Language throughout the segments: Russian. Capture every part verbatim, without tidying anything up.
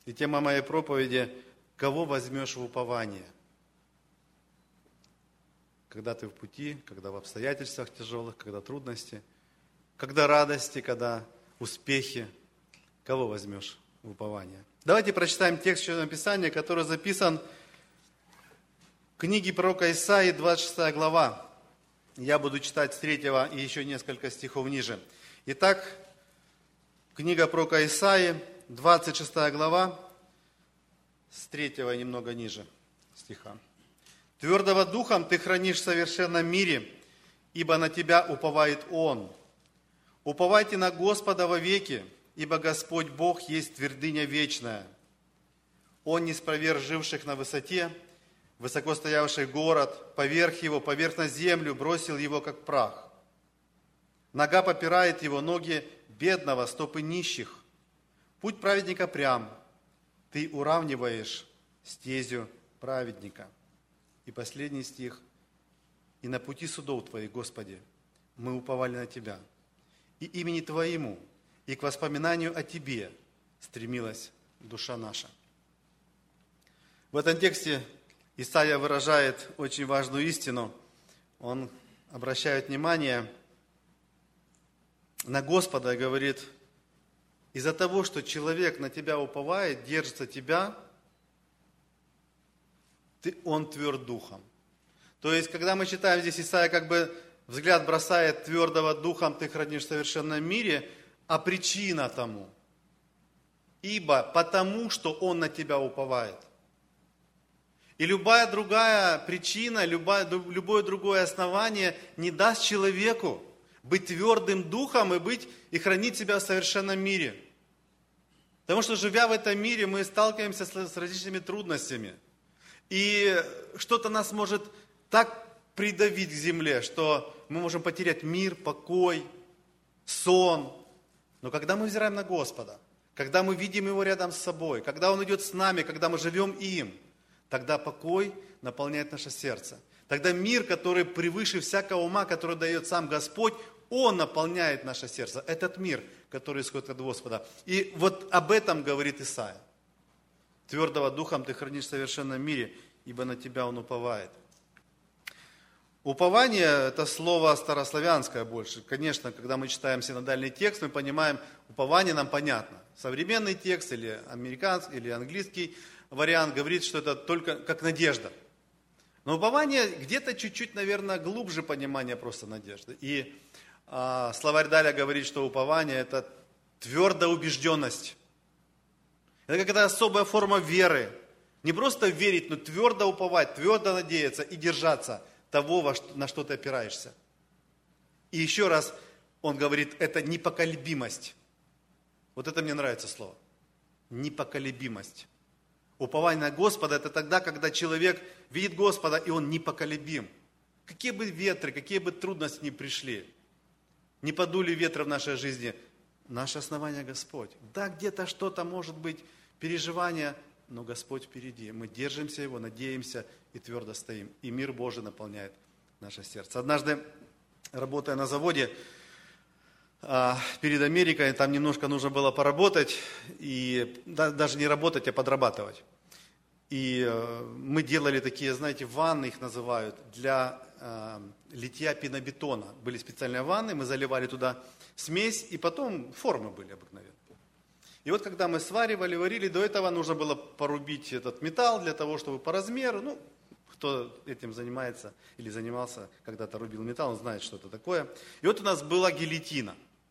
И тема моей проповеди – кого возьмешь в упование? Когда ты в пути, когда в обстоятельствах тяжелых, когда трудности, когда радости, когда успехи, кого возьмешь в упование? Давайте прочитаем текст Священного Писания, который записан в книге пророка Исаии, двадцать шестая глава. Я буду читать с третьего и еще несколько стихов ниже. Итак, книга пророка Исаии, двадцать шестая глава, с третьего и немного ниже стиха. «Твердого духом ты хранишь в совершенном мире, ибо на тебя уповает Он. Уповайте на Господа вовеки, ибо Господь Бог есть твердыня вечная. Он не спроверг живших на высоте, высоко стоявший город, поверх его, поверх на землю, бросил его, как прах. Нога попирает его, ноги бедного, стопы нищих. Путь праведника прям, ты уравниваешь стезю праведника». И последний стих. «И на пути судов Твоих, Господи, мы уповали на Тебя, и имени Твоему, и к воспоминанию о Тебе стремилась душа наша». В этом тексте Исаия выражает очень важную истину. Он обращает внимание на Господа и говорит: из-за того, что человек на Тебя уповает, держится Тебя, ты, он тверд духом. То есть, когда мы читаем здесь, Исаия как бы взгляд бросает: твердого духом ты хранишь в совершенном мире, а причина тому. Ибо потому, что он на тебя уповает. И любая другая причина, любое, любое другое основание не даст человеку быть твердым духом и, быть, и хранить себя в совершенном мире. Потому что, живя в этом мире, мы сталкиваемся с, с различными трудностями. И что-то нас может так придавить к земле, что мы можем потерять мир, покой, сон. Но когда мы взираем на Господа, когда мы видим Его рядом с собой, когда Он идет с нами, когда мы живем им, тогда покой наполняет наше сердце. Тогда мир, который превыше всякого ума, который дает сам Господь, Он наполняет наше сердце. Этот мир, который исходит от Господа. И вот об этом говорит Исаия. Твердого духом ты хранишь в совершенном мире, ибо на тебя он уповает. Упование – это слово старославянское больше. Конечно, когда мы читаем синодальный текст, мы понимаем, упование нам понятно. Современный текст или американский, или английский вариант говорит, что это только как надежда. Но упование где-то чуть-чуть, наверное, глубже понимание просто надежды. И а, словарь Даля говорит, что упование – это твердая убежденность. Это какая-то особая форма веры. Не просто верить, но твердо уповать, твердо надеяться и держаться того, на что ты опираешься. И еще раз он говорит, это непоколебимость. Вот это мне нравится слово. Непоколебимость. Упование на Господа – это тогда, когда человек видит Господа, и он непоколебим. Какие бы ветры, какие бы трудности ни пришли, не подули ветры в нашей жизни, наше основание Господь. Да, где-то что-то может быть, переживания, но Господь впереди. Мы держимся Его, надеемся и твердо стоим. И мир Божий наполняет наше сердце. Однажды, работая на заводе перед Америкой, там немножко нужно было поработать, и даже не работать, а подрабатывать. И мы делали такие, знаете, ванны их называют, для литья пенобетона. Были специальные ванны, мы заливали туда смесь, и потом формы были обыкновенные. И вот когда мы сваривали, варили, до этого нужно было порубить этот металл для того, чтобы по размеру, ну, кто этим занимается или занимался, когда-то рубил металл, он знает, что это такое. И вот у нас была гильотина.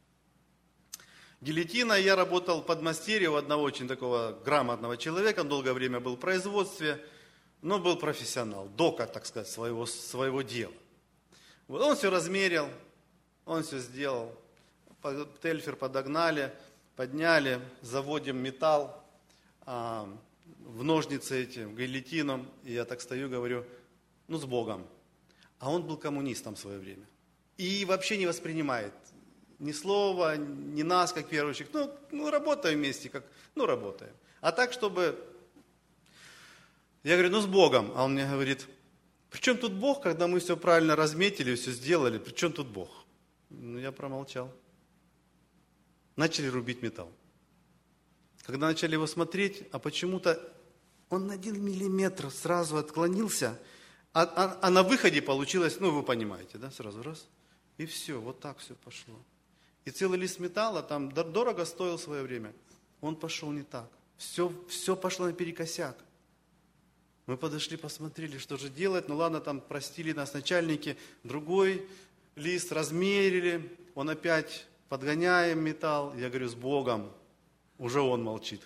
Гильотина, я работал под мастерьем у одного очень такого грамотного человека, он долгое время был в производстве, но был профессионал, дока, так сказать, своего, своего дела. Вот он все размерил, он все сделал, тельфер подогнали, подняли, заводим металл а, в ножницы эти, в гильотину, и я так стою, говорю, ну с Богом. А он был коммунистом в свое время. И вообще не воспринимает ни слова, ни нас, как верующих. Ну, ну работаем вместе, как, ну работаем. А так, чтобы... Я говорю, ну с Богом. А он мне говорит, при чем тут Бог, когда мы все правильно разметили, все сделали, при чем тут Бог? Ну, я промолчал. Начали рубить металл. когда начали его смотреть, а почему-то он на один миллиметр сразу отклонился, а, а, а на выходе получилось, ну вы понимаете, да, сразу раз, и все, вот так все пошло. И целый лист металла, там дорого стоил в свое время, он пошел не так. Все, все пошло наперекосяк. Мы подошли, посмотрели, что же делать. Ну ладно, там простили нас начальники. Другой лист размерили. Он опять подгоняем металл. Я говорю, с Богом. Уже он молчит.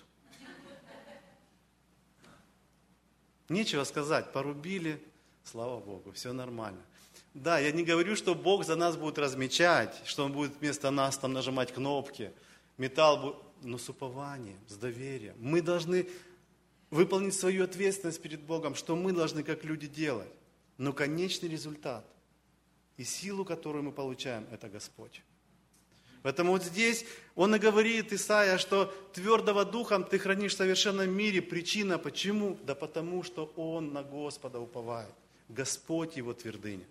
Нечего сказать. Порубили. Слава Богу, все нормально. Да, я не говорю, что Бог за нас будет размечать, что Он будет вместо нас там нажимать кнопки. Металл будет... Но с упованием, с доверием. Мы должны выполнить свою ответственность перед Богом, что мы должны как люди делать. Но конечный результат и силу, которую мы получаем, это Господь. Поэтому вот здесь он и говорит, Исаия, что твердого духом ты хранишь в совершенном мире. Причина почему? Да потому, что он на Господа уповает. Господь его твердыня.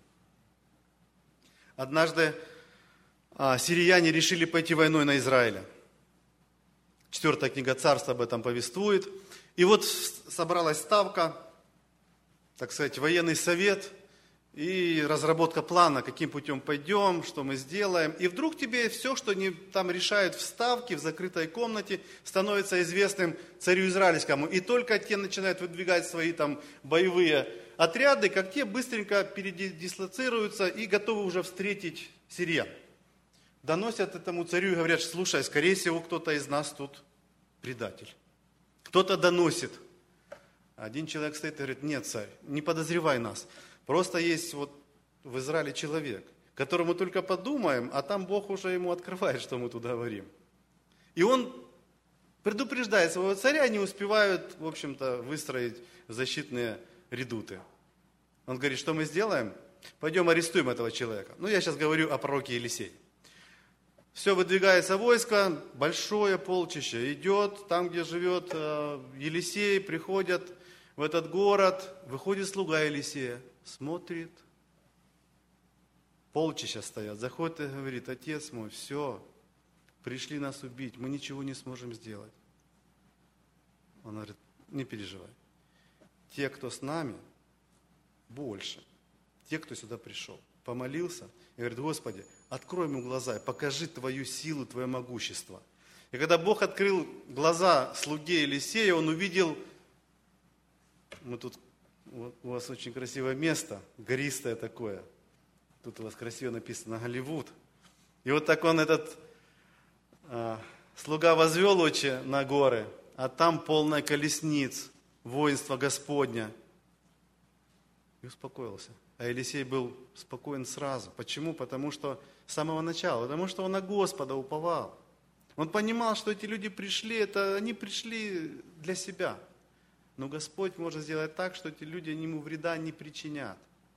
Однажды а, сирияне решили пойти войной на Израиль. Четвертая книга Царств об этом повествует. И вот собралась ставка, так сказать, военный совет и разработка плана, каким путем пойдем, что мы сделаем. И вдруг тебе все, что они там решают в ставке, в закрытой комнате, становится известным царю израильскому. И только те начинают выдвигать свои там боевые отряды, как те быстренько передислоцируются и готовы уже встретить сириян. Доносят этому царю и говорят, слушай, скорее всего, кто-то из нас тут предатель. Кто-то доносит. Один человек стоит и говорит, нет, царь, не подозревай нас. Просто есть вот в Израиле человек, которому только подумаем, а там Бог уже ему открывает, что мы туда говорим. И он предупреждает своего царя, не успевают, в общем-то, выстроить защитные редуты. Он говорит, что мы сделаем? Пойдем арестуем этого человека. Ну, я сейчас говорю о пророке Елисее. Все, выдвигается войско, большое полчище идет, там, где живет Елисей, приходят в этот город, выходит слуга Елисея, смотрит, полчища стоят, заходит и говорит, отец мой, все, пришли нас убить, мы ничего не сможем сделать. Он говорит, не переживай, те, кто с нами, больше, те, кто сюда пришел, помолился и говорит, Господи, открой ему глаза и покажи Твою силу, Твое могущество. И когда Бог открыл глаза слуге Елисея, он увидел, мы тут, вот, у вас очень красивое место, гористое такое. Тут у вас красиво написано Голливуд. И вот так он, этот а, слуга, возвел очи на горы, а там полная колесниц, воинство Господня. И успокоился. А Елисей был спокоен сразу. Почему? Потому что с самого начала, потому что он на Господа уповал. Он понимал, что эти люди пришли, это они пришли для себя. Но Господь может сделать так, что эти люди ему вреда не причинят.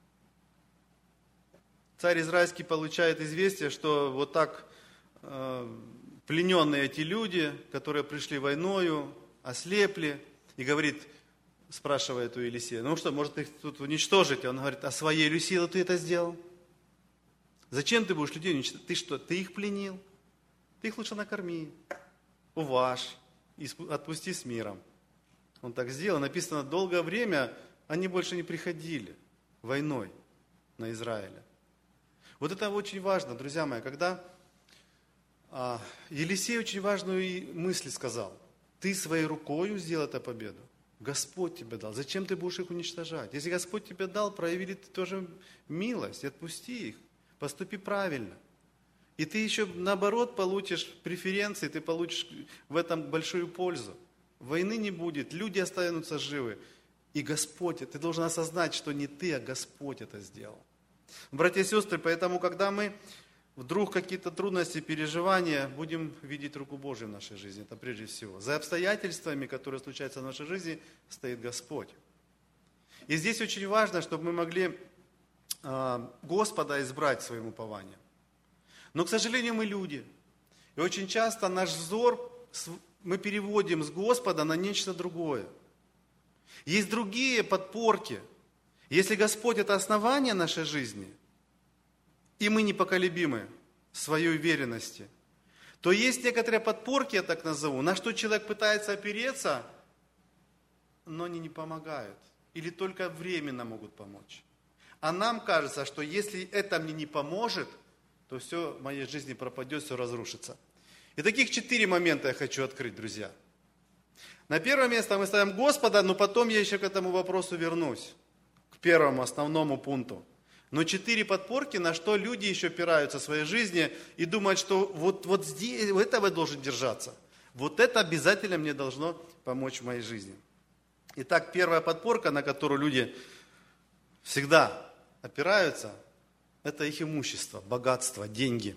Царь израильский получает известие, что вот так э, плененные эти люди, которые пришли войною, ослепли, и говорит, спрашивает у Елисея, ну что, может их тут уничтожить? Он говорит, а своей силой ты это сделал? Зачем ты будешь людей уничтожать? Ты что, ты их пленил? Ты их лучше накорми, уважь и отпусти с миром. Он так сделал. Написано, долгое время они больше не приходили войной на Израиле. Вот это очень важно, друзья мои, когда а, Елисей очень важную мысль сказал. Ты своей рукою сделал эту победу. Господь тебе дал. Зачем ты будешь их уничтожать? Если Господь тебе дал, проявили ты тоже милость, отпусти их, поступи правильно. И ты еще наоборот получишь преференции, ты получишь в этом большую пользу. Войны не будет, люди останутся живы. И Господь, ты должен осознать, что не ты, а Господь это сделал. Братья и сестры, поэтому, когда мы вдруг какие-то трудности, переживания, будем видеть руку Божию в нашей жизни, это прежде всего. За обстоятельствами, которые случаются в нашей жизни, стоит Господь. И здесь очень важно, чтобы мы могли э, Господа избрать своим упованием. Но, к сожалению, мы люди. И очень часто наш взор мы переводим с Господа на нечто другое. Есть другие подпорки. Если Господь – это основание нашей жизни, и мы непоколебимы в своей уверенности, то есть некоторые подпорки, я так назову, на что человек пытается опереться, но они не помогают. Или только временно могут помочь. А нам кажется, что если это мне не поможет, то все в моей жизни пропадет, все разрушится. И таких четыре момента я хочу открыть, друзья. На первое место мы ставим Господа, но потом я еще к этому вопросу вернусь. К первому основному пункту. Но четыре подпорки, на что люди еще опираются в своей жизни и думают, что вот, вот здесь, у этого я должен держаться. Вот это обязательно мне должно помочь в моей жизни. Итак, первая подпорка, на которую люди всегда опираются, это их имущество, богатство, деньги.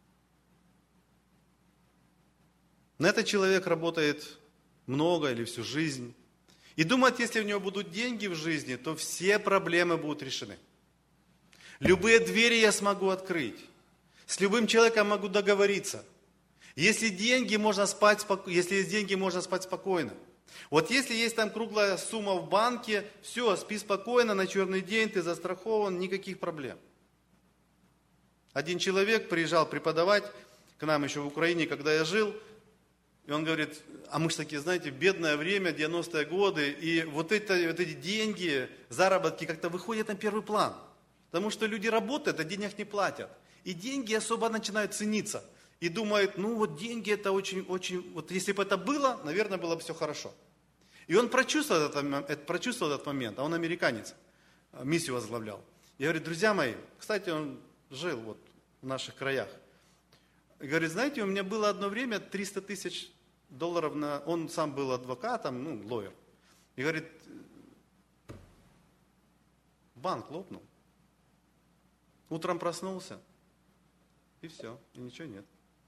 На это человек работает много или всю жизнь. И думает, если у него будут деньги в жизни, то все проблемы будут решены. Любые двери я смогу открыть. С любым человеком могу договориться. Если деньги, можно спать, если есть деньги, можно спать спокойно. Вот если есть там круглая сумма в банке, все, спи спокойно, на черный день ты застрахован, никаких проблем. Один человек приезжал преподавать к нам еще в Украине, когда я жил, и он говорит, а мы же такие, знаете, бедное время, девяностые годы, и вот, это, вот эти деньги, заработки как-то выходят на первый план. Потому что люди работают, а денег не платят. И деньги особо начинают цениться. И думают, ну вот деньги это очень, очень, вот если бы это было, наверное, было бы все хорошо. И он прочувствовал этот, прочувствовал этот момент, а он американец, миссию возглавлял. Я говорю, друзья мои, кстати, он жил вот в наших краях. И говорит, знаете, у меня было одно время триста тысяч долларов на... Он сам был адвокатом, ну, лоер. И говорит, банк лопнул. Утром проснулся, и все, и ничего нет.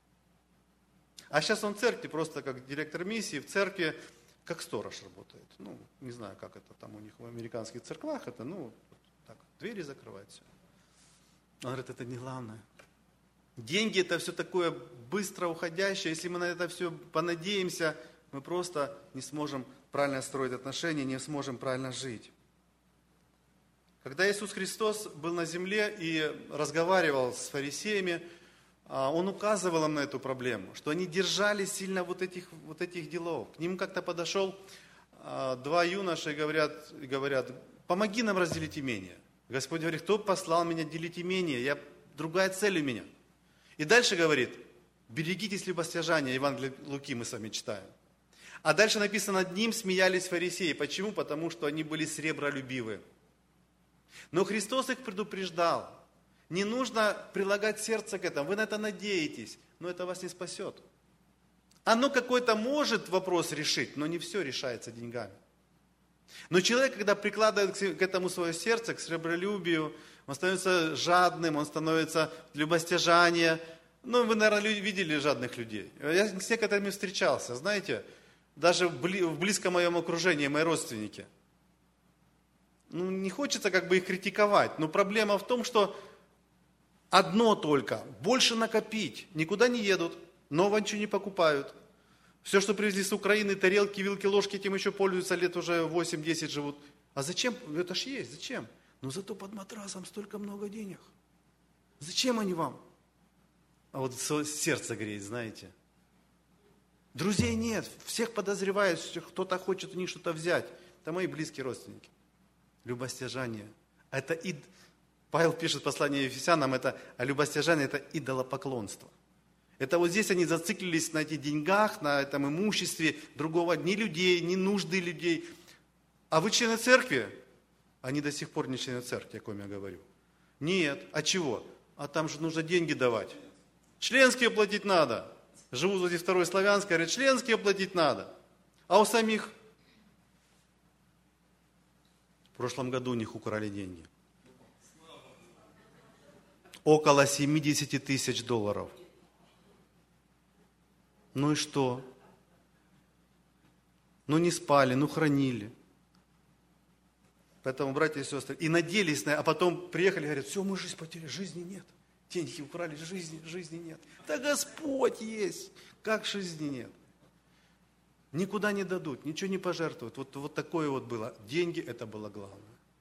А сейчас он в церкви, просто как директор миссии, в церкви, как сторож работает. Ну, не знаю, как это там у них в американских церквах, это, ну, вот так, двери закрывают, все. Он говорит, это не главное. Деньги это все такое быстро уходящее, если мы на это все понадеемся, мы просто не сможем правильно строить отношения, не сможем правильно жить. Когда Иисус Христос был на земле и разговаривал с фарисеями, Он указывал им на эту проблему, что они держались сильно вот этих, вот этих делов. К ним как-то подошел два юноши и говорят, и говорят, помоги нам разделить имение. Господь говорит, кто послал меня делить имение? Я, другая цель у меня. И дальше говорит, берегитесь любостяжания, Евангелие Луки мы с вами читаем. А дальше написано, над ним смеялись фарисеи. Почему? Потому что они были сребролюбивы. Но Христос их предупреждал. Не нужно прилагать сердце к этому. Вы на это надеетесь, но это вас не спасет. Оно какой-то может вопрос решить, но не все решается деньгами. Но человек, когда прикладывает к этому свое сердце, к сребролюбию, он становится жадным, он становится любостяжание. Ну, вы, наверное, видели жадных людей. Я с некоторыми встречался, знаете, даже в близком моем окружении, мои родственники. Ну, не хочется как бы их критиковать, но проблема в том, что одно только, больше накопить, никуда не едут, нового ничего не покупают. Все, что привезли с Украины, тарелки, вилки, ложки, этим еще пользуются, лет уже восемь-десять живут. А зачем? Это ж есть, зачем? Но зато под матрасом столько много денег. Зачем они вам? А вот сердце греет, знаете. Друзей нет, всех подозревают, что кто-то хочет у них что-то взять. Это мои близкие родственники. Любостяжание. Это и... Павел пишет в послании Ефесянам, это, а любостяжание это идолопоклонство. Это вот здесь они зациклились на этих деньгах, на этом имуществе другого, ни людей, ни нужды людей. А вы члены церкви? Они до сих пор не члены церкви, о ком я говорю. Нет. А чего? А там же нужно деньги давать. Членские платить надо. Живут возле Второй Славянской, говорят, членские платить надо. А у самих... В прошлом году у них украли деньги. Около семьдесят тысяч долларов. Ну и что? Ну не спали, ну хранили. Поэтому, братья и сестры, и надеялись на... А потом приехали и говорят, все, мы жизнь потеряли, жизни нет. Деньги украли, жизни, жизни нет. Да Господь есть, как жизни нет. Никуда не дадут, ничего не пожертвуют. Вот, вот такое вот было. Деньги это было главное.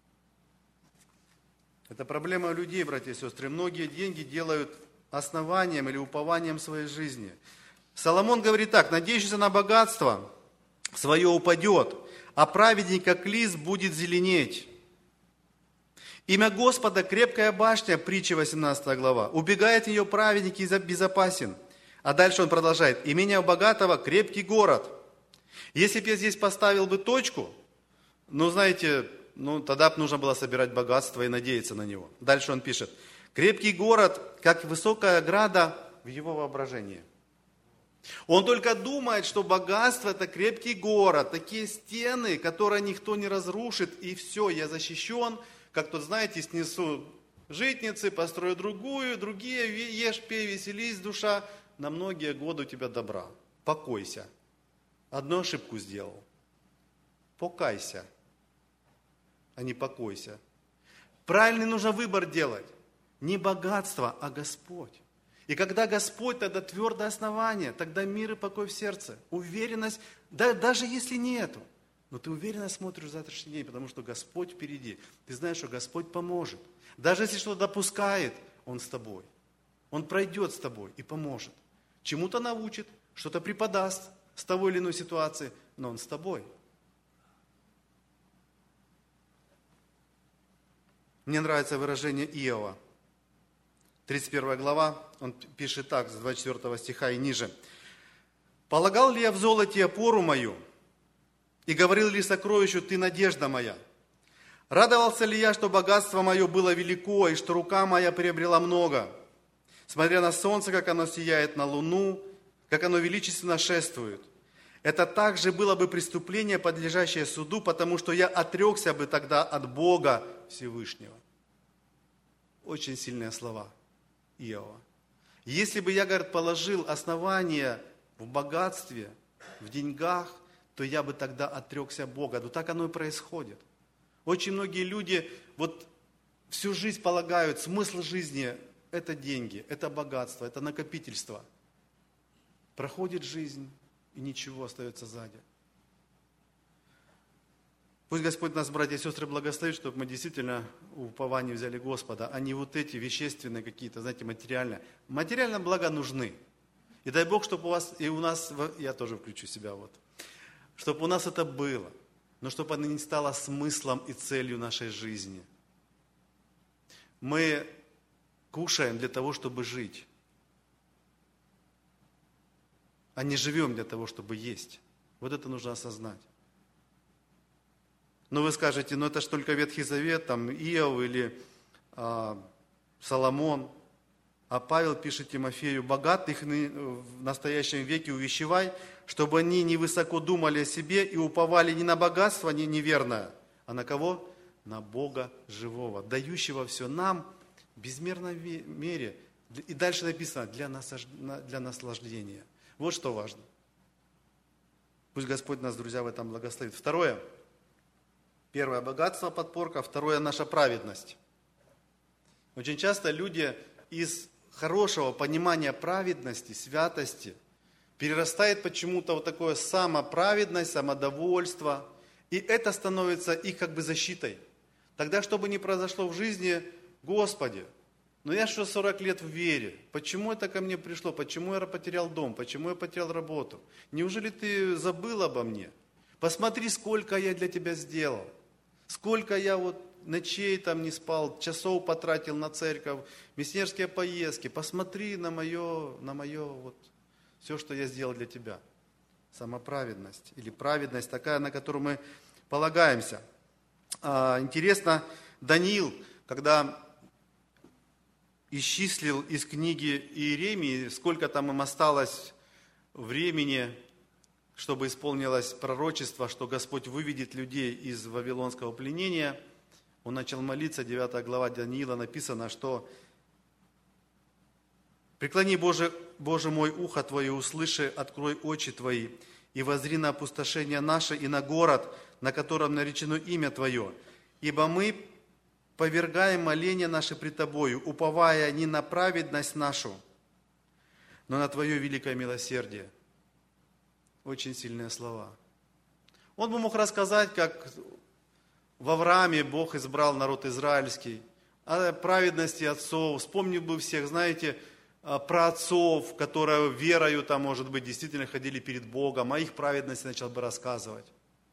Это проблема людей, братья и сестры. Многие деньги делают основанием или упованием своей жизни. Соломон говорит так: надеющийся на богатство свое упадет, а праведник, как лист, будет зеленеть. Имя Господа крепкая башня, притча восемнадцатая глава. Убегает ее праведник и безопасен. А дальше он продолжает. Имение у богатого крепкий город. Если бы я здесь поставил бы точку, ну, знаете, ну, тогда бы нужно было собирать богатство и надеяться на него. Дальше он пишет. Крепкий город, как высокая ограда в его воображении. Он только думает, что богатство – это крепкий город, такие стены, которые никто не разрушит, и все, я защищен. Как тут, знаете, снесу житницы, построю другую, другие, ешь, пей, веселись, душа, на многие годы у тебя добра. Покойся. Одну ошибку сделал. Покайся, а не покойся. Правильный нужно выбор делать. Не богатство, а Господь. И когда Господь, тогда твердое основание, тогда мир и покой в сердце. Уверенность, да, даже если нету, но ты уверенно смотришь в завтрашний день, потому что Господь впереди. Ты знаешь, что Господь поможет. Даже если что-то допускает, Он с тобой. Он пройдет с тобой и поможет. Чему-то научит, что-то преподаст с той или иной ситуации, но Он с тобой. Мне нравится выражение Иова. тридцать первая глава, он пишет так, с двадцать четвёртого стиха и ниже. «Полагал ли я в золоте опору мою, и говорил ли сокровищу, ты надежда моя? Радовался ли я, что богатство мое было велико, и что рука моя приобрела много? Смотря на солнце, как оно сияет, на луну, как оно величественно шествует. Это также было бы преступление, подлежащее суду, потому что я отрекся бы тогда от Бога Всевышнего». Очень сильные слова Иова. Если бы я, говорит, положил основание в богатстве, в деньгах, то я бы тогда отрекся Бога. Но так оно и происходит. Очень многие люди вот всю жизнь полагают, смысл жизни – это деньги, это богатство, это накопительство. Проходит жизнь, и ничего остается сзади. Пусть Господь нас, братья и сестры, благословит, чтобы мы действительно в уповании взяли Господа, а не вот эти вещественные какие-то, знаете, материальные. Материальные блага нужны. И дай Бог, чтобы у вас, и у нас, я тоже включу себя вот, чтобы у нас это было, но чтобы оно не стало смыслом и целью нашей жизни. Мы кушаем для того, чтобы жить, а не живем для того, чтобы есть. Вот это нужно осознать. Но вы скажете, ну это же только Ветхий Завет, там Иов или а, Соломон. А Павел пишет Тимофею: богатых в настоящем веке увещевай, чтобы они не высоко думали о себе и уповали не на богатство, не неверное, а на кого? На Бога живого, дающего все нам в безмерной мере. И дальше написано, для, насаж... для наслаждения. Вот что важно. Пусть Господь нас, друзья, в этом благословит. Второе. Первое – богатство, подпорка. Второе – наша праведность. Очень часто люди из хорошего понимания праведности, святости, перерастает почему-то вот такое самоправедность, самодовольство. И это становится их как бы защитой. Тогда, что бы ни произошло в жизни, Господи, но я что сорок лет в вере, почему это ко мне пришло, почему я потерял дом, почему я потерял работу? Неужели ты забыл обо мне? Посмотри, сколько я для тебя сделал. Сколько я вот ночей там не спал, часов потратил на церковь, миссионерские поездки. Посмотри на мое, на мое вот, все, что я сделал для тебя. Самоправедность или праведность такая, на которую мы полагаемся. А, интересно, Даниил, когда исчислил из книги Иеремии, сколько там им осталось времени, чтобы исполнилось пророчество, что Господь выведет людей из вавилонского пленения, он начал молиться. Девятая глава Даниила написано, что «Преклони, Боже, Боже мой, ухо Твое, услыши, открой очи Твои, и воззри на опустошение наше и на город, на котором наречено имя Твое, ибо мы повергаем моления наши пред Тобою, уповая не на праведность нашу, но на Твое великое милосердие». Очень сильные слова. Он бы мог рассказать, как в Аврааме Бог избрал народ израильский, о праведности отцов. Вспомнил бы всех, знаете, праотцов, которые верою, там, может быть, действительно ходили перед Богом, о их праведности начал бы рассказывать.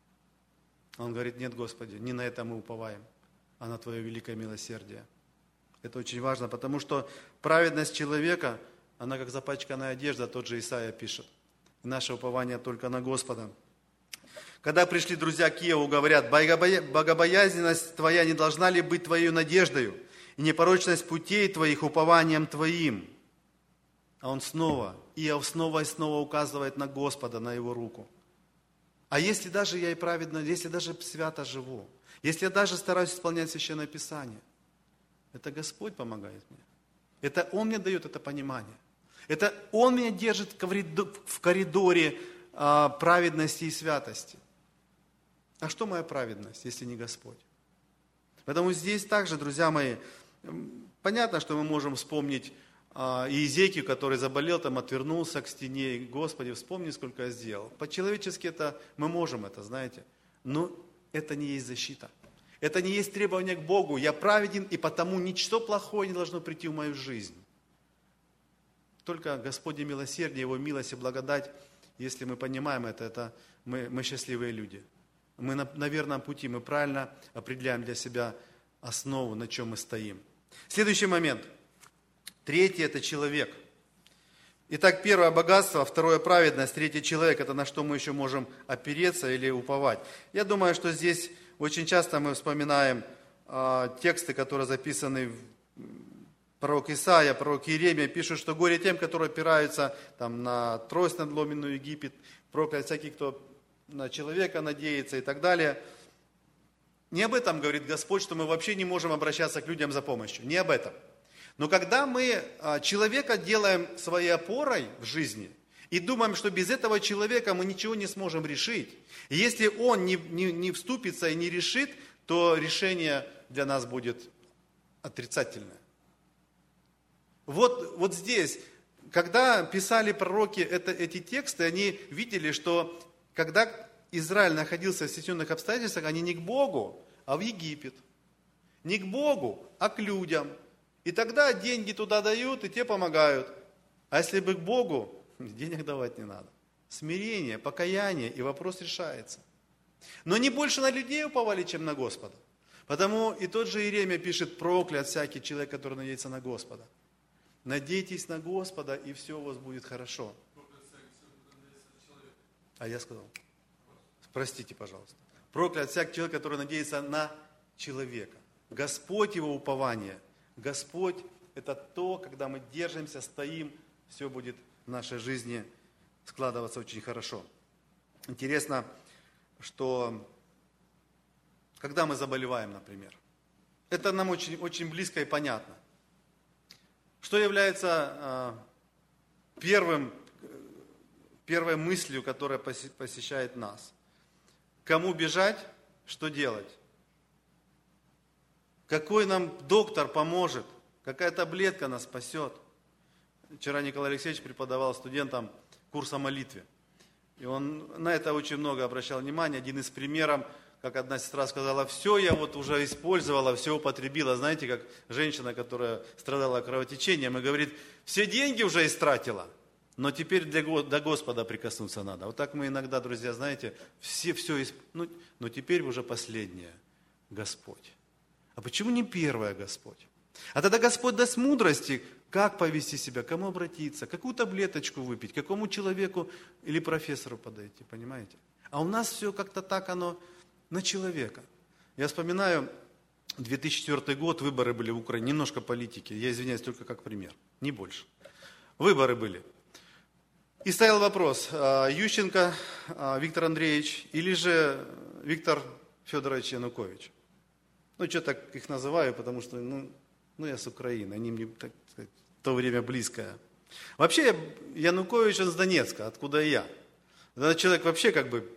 Он говорит: нет, Господи, не на это мы уповаем, а на Твое великое милосердие. Это очень важно, потому что праведность человека, она как запачканная одежда, тот же Исаия пишет. И наше упование только на Господа. Когда пришли друзья к Иову, говорят: богобоязненность Твоя не должна ли быть Твоей надеждою, и непорочность путей Твоих упованием Твоим? А он снова, Иов снова и снова указывает на Господа, на Его руку. А если даже я и праведно, если даже свято живу, если я даже стараюсь исполнять Священное Писание, это Господь помогает мне. Это Он мне дает это понимание. Это Он меня держит в коридоре праведности и святости. А что моя праведность, если не Господь? Поэтому здесь также, друзья мои, понятно, что мы можем вспомнить Иезекию, который заболел, там отвернулся к стене, и: Господи, вспомни, сколько я сделал. По-человечески это, мы можем это, знаете, но это не есть защита. Это не есть требование к Богу. Я праведен, и потому ничто плохое не должно прийти в мою жизнь. Только Господне милосердие, Его милость и благодать, если мы понимаем это, это мы, мы счастливые люди. Мы на, на верном пути, мы правильно определяем для себя основу, на чем мы стоим. Следующий момент. Третий – это человек. Итак, первое – богатство, второе – праведность, третий – человек. Это на что мы еще можем опереться или уповать. Я думаю, что здесь очень часто мы вспоминаем э, тексты, которые записаны в пророк Исаия, пророк Иеремия, пишут, что горе тем, которые опираются там, на трость надломенную Египет, проклят всякий, кто на человека надеется и так далее. Не об этом говорит Господь, что мы вообще не можем обращаться к людям за помощью. Не об этом. Но когда мы человека делаем своей опорой в жизни и думаем, что без этого человека мы ничего не сможем решить, и если он не, не, не вступится и не решит, то решение для нас будет отрицательное. Вот, вот здесь, когда писали пророки это, эти тексты, они видели, что когда Израиль находился в стесненных обстоятельствах, они не к Богу, а в Египет. Не к Богу, а к людям. И тогда деньги туда дают, и те помогают. А если бы к Богу, денег давать не надо. Смирение, покаяние, и вопрос решается. Но они больше на людей уповали, чем на Господа. Потому и тот же Иеремия пишет: проклят всякий человек, который надеется на Господа. Надейтесь на Господа, и все у вас будет хорошо. А я сказал? Простите, пожалуйста. Проклят всякий человек, который надеется на человека. Господь его упование. Господь – это то, когда мы держимся, стоим, все будет в нашей жизни складываться очень хорошо. Интересно, что когда мы заболеваем, например, это нам очень, очень близко и понятно. Что является э, первым, первой мыслью, которая посещает нас? Кому бежать, что делать? Какой нам доктор поможет? Какая таблетка нас спасет? Вчера Николай Алексеевич преподавал студентам курс о молитве. И он на это очень много обращал внимание. Один из примеров, как одна сестра сказала: все я вот уже использовала, все употребила. Знаете, как женщина, которая страдала кровотечением, и говорит: все деньги уже истратила, но теперь для, до Господа прикоснуться надо. Вот так мы иногда, друзья, знаете, все, все, ну, но теперь уже последнее – Господь. А почему не первое Господь? А тогда Господь даст мудрости, как повести себя, кому обратиться, какую таблеточку выпить, какому человеку или профессору подойти, понимаете? А у нас все как-то так оно на человека. Я вспоминаю две тысячи четвёртый год, выборы были в Украине, немножко политики, я извиняюсь только как пример, не больше. Выборы были. И стоял вопрос: Ющенко Виктор Андреевич или же Виктор Федорович Янукович. Ну, что так их называю, потому что, ну, ну я с Украины, они мне, так сказать, в то время близкое. Вообще, Янукович, он с Донецка, откуда и я. Этот человек вообще как бы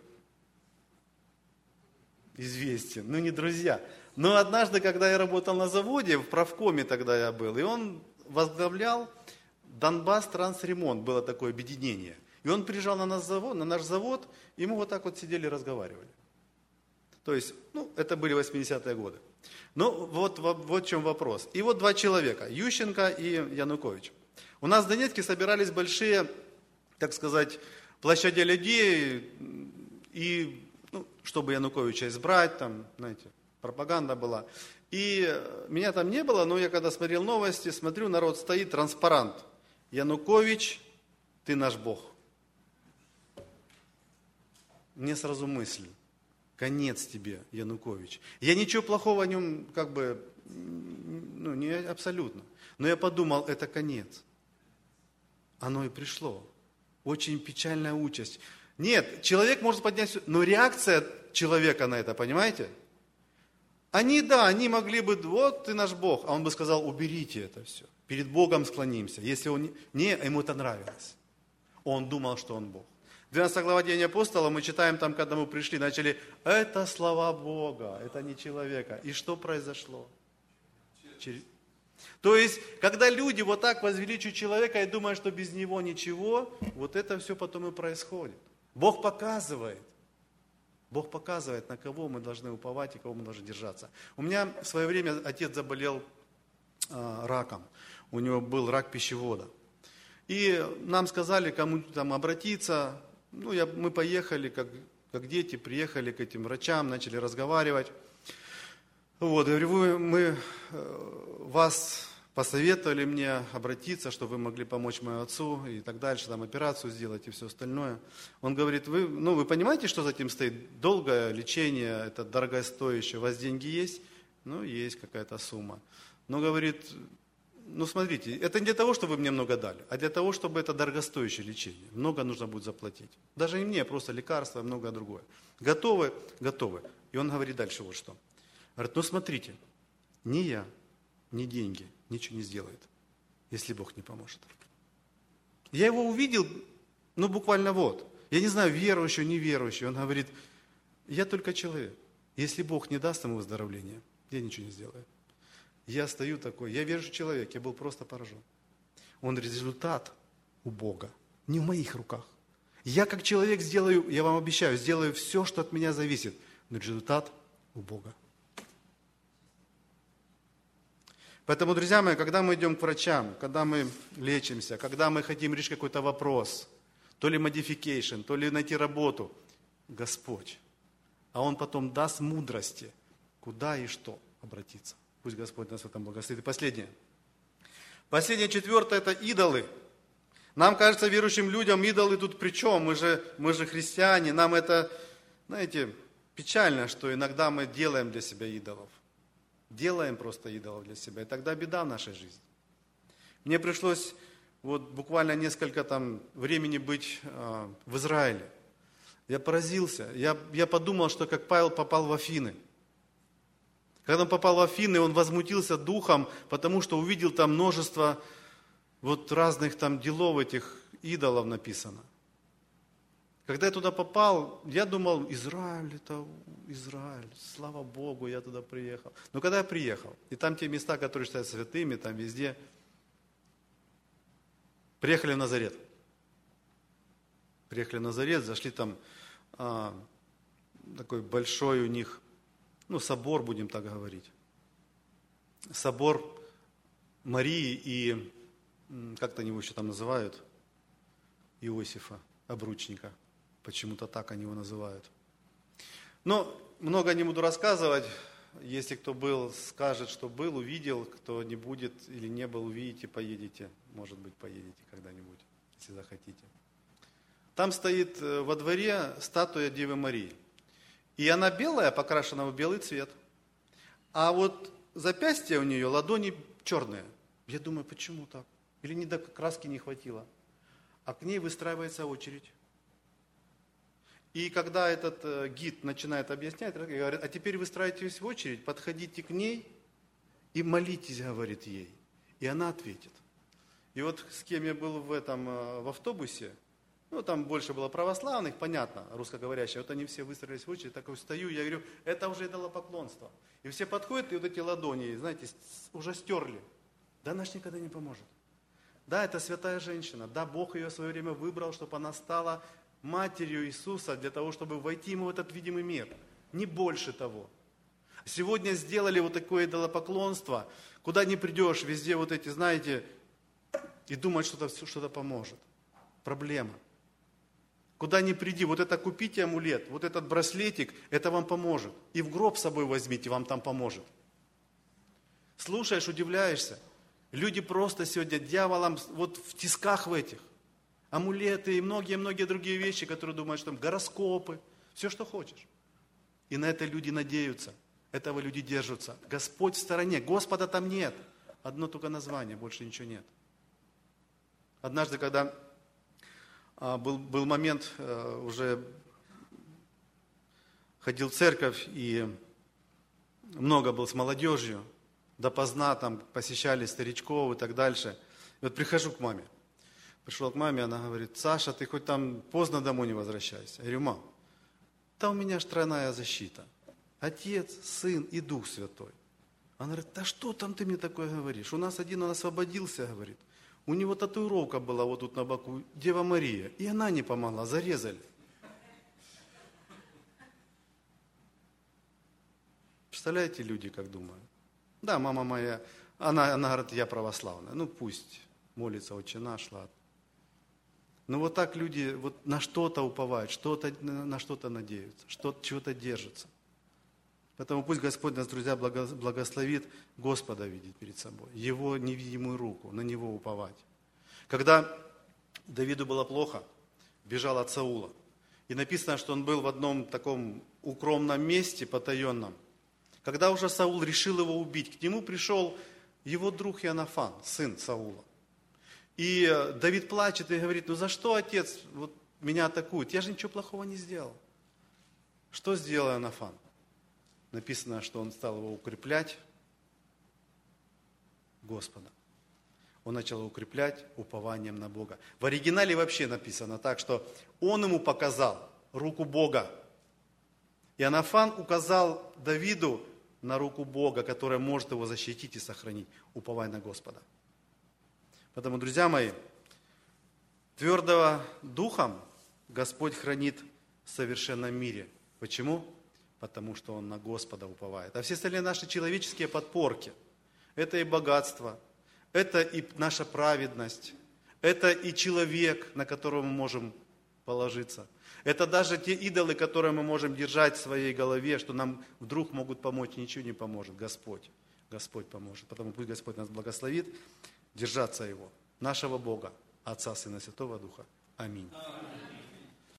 известен, ну не друзья. Но однажды, когда я работал на заводе, в правкоме тогда я был, и он возглавлял Донбасс Трансремонт, было такое объединение. И он приезжал на наш завод, на наш завод, и мы вот так вот сидели и разговаривали. То есть, ну, это были восьмидесятые годы. Ну, вот, вот, вот в чем вопрос. И вот два человека, Ющенко и Янукович. У нас в Донецке собирались большие, так сказать, площади людей, и, ну, чтобы Януковича избрать, там, знаете, пропаганда была. И меня там не было, но я когда смотрел новости, смотрю, народ стоит, транспарант. Янукович, ты наш Бог. Мне сразу мысль, конец тебе, Янукович. Я ничего плохого о нем, как бы, ну, не абсолютно. Но я подумал, это конец. Оно и пришло. Очень печальная участь. Нет, человек может поднять, но реакция человека на это, понимаете? Они, да, они могли бы, вот ты наш Бог, а он бы сказал, уберите это все, перед Богом склонимся. Если он не, ему это нравилось. Он думал, что он Бог. двенадцатая глава Деяний апостолов, мы читаем там, когда мы пришли, начали, это слова Бога, это не человека. И что произошло? То есть, когда люди вот так возвеличивают человека и думают, что без него ничего, вот это все потом и происходит. Бог показывает. Бог показывает, на кого мы должны уповать и кого мы должны держаться. У меня в свое время отец заболел э, раком. У него был рак пищевода. И нам сказали, кому там обратиться. Ну, я, мы поехали, как, как дети, приехали к этим врачам, начали разговаривать. Вот, говорю, вы, мы э, вас посоветовали мне обратиться, чтобы вы могли помочь моему отцу и так дальше, там операцию сделать и все остальное. Он говорит, вы, ну, вы понимаете, что за этим стоит? Долгое лечение, это дорогостоящее, у вас деньги есть? Ну, есть какая-то сумма. Но говорит, ну, смотрите, это не для того, чтобы вы мне много дали, а для того, чтобы это дорогостоящее лечение. Много нужно будет заплатить. Даже не мне, просто лекарства и многое другое. Готовы? Готовы. И он говорит дальше вот что. Говорит, ну, смотрите, ни я, ни деньги ничего не сделает, если Бог не поможет. Я его увидел, ну, буквально вот. Я не знаю, верующий, неверующий. Он говорит, я только человек. Если Бог не даст ему выздоровления, я ничего не сделаю. Я стою такой, я верующий человек, я был просто поражен. Он результат у Бога, не в моих руках. Я как человек сделаю, я вам обещаю, сделаю все, что от меня зависит, но результат у Бога. Поэтому, друзья мои, когда мы идем к врачам, когда мы лечимся, когда мы хотим решить какой-то вопрос, то ли modification, то ли найти работу, Господь, а Он потом даст мудрости, куда и что обратиться. Пусть Господь нас в этом благословит. И последнее. Последнее, четвертое, это идолы. Нам кажется, верующим людям, идолы тут при чем? Мы же, мы же христиане, нам это, знаете, печально, что иногда мы делаем для себя идолов. Делаем просто идолов для себя, и тогда беда в нашей жизни. Мне пришлось вот буквально несколько там времени быть э, в Израиле. Я поразился, я, я подумал, что как Павел попал в Афины. Когда он попал в Афины, он возмутился духом, потому что увидел там множество вот разных там делов этих идолов написано. Когда я туда попал, я думал, Израиль, это Израиль, слава Богу, я туда приехал. Но когда я приехал, и там те места, которые считаются святыми, там везде, приехали в Назарет. Приехали в Назарет, зашли там, а, такой большой у них, ну, собор, будем так говорить. Собор Марии и, как-то они его еще там называют, Иосифа, обручника. Почему-то так они его называют. Но много не буду рассказывать. Если кто был, скажет, что был, увидел. Кто не будет или не был, увидите, поедете. Может быть, поедете когда-нибудь, если захотите. Там стоит во дворе статуя Девы Марии. И она белая, покрашена в белый цвет. А вот запястья у нее, ладони черные. Я думаю, почему так? Или не до краски не хватило? А к ней выстраивается очередь. И когда этот э, гид начинает объяснять, говорит, а теперь выстраивайтесь в очередь, подходите к ней и молитесь, говорит ей. И она ответит. И вот с кем я был в этом, э, в автобусе, ну там больше было православных, понятно, русскоговорящих, вот они все выстроились в очередь, такой стою, я говорю, это уже идолопоклонство. И все подходят, и вот эти ладони, знаете, уже стерли. Да она ж никогда не поможет. Да, это святая женщина, да, Бог ее в свое время выбрал, чтобы она стала матерью Иисуса для того, чтобы войти ему в этот видимый мир. Не больше того. Сегодня сделали вот такое идолопоклонство, куда ни придешь, везде вот эти, знаете, и думать, что это что-то поможет. Проблема. Куда ни приди, вот это купите амулет, вот этот браслетик, это вам поможет. И в гроб с собой возьмите, вам там поможет. Слушаешь, удивляешься. Люди просто сегодня дьяволом вот в тисках в этих. Амулеты и многие-многие другие вещи, которые думают, что там гороскопы, все, что хочешь. И на это люди надеются, этого люди держатся. Господь в стороне, Господа там нет. Одно только название, больше ничего нет. Однажды, когда а, был, был момент, а, уже ходил в церковь и много был с молодежью, допоздна там посещали старичков и так дальше. И вот прихожу к маме. Пришел к маме, она говорит: Саша, ты хоть там поздно домой не возвращайся. Я говорю: мам, да у меня ж тройная защита. Отец, Сын и Дух Святой. Она говорит: да что там ты мне такое говоришь? У нас один он освободился, говорит. У него татуировка была вот тут на боку, Дева Мария. И она не помогла, зарезали. Представляете, люди как думают? Да, мама моя, она, она говорит: я православная. Ну пусть молится, Отче наш, ладно. Но вот так люди вот на что-то уповают, что-то, на что-то надеются, что-то, чего-то держатся. Поэтому пусть Господь нас, друзья, благословит Господа видеть перед собой, Его невидимую руку, на Него уповать. Когда Давиду было плохо, бежал от Саула. И написано, что он был в одном таком укромном месте, потаенном. Когда уже Саул решил его убить, к нему пришел его друг Иоаннафан, сын Саула. И Давид плачет и говорит: ну за что, отец, вот меня атакует? Я же ничего плохого не сделал. Что сделал Иоаннафан? Написано, что он стал его укреплять Господа. Он начал его укреплять упованием на Бога. В оригинале вообще написано так, что он ему показал руку Бога. Иоаннафан указал Давиду на руку Бога, которая может его защитить и сохранить. Уповай на Господа. Поэтому, друзья мои, твердого духом Господь хранит в совершенном мире. Почему? Потому что он на Господа уповает. А все остальные наши человеческие подпорки, это и богатство, это и наша праведность, это и человек, на которого мы можем положиться. Это даже те идолы, которые мы можем держать в своей голове, что нам вдруг могут помочь, ничего не поможет. Господь, Господь поможет. Потому пусть Господь нас благословит держаться Его, нашего Бога, Отца, Сына, Святого Духа. Аминь.